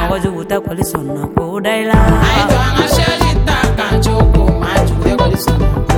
wajugu ta kwali sonna ko daila ai to an ashe ta kan choko ma ju de kwali sonna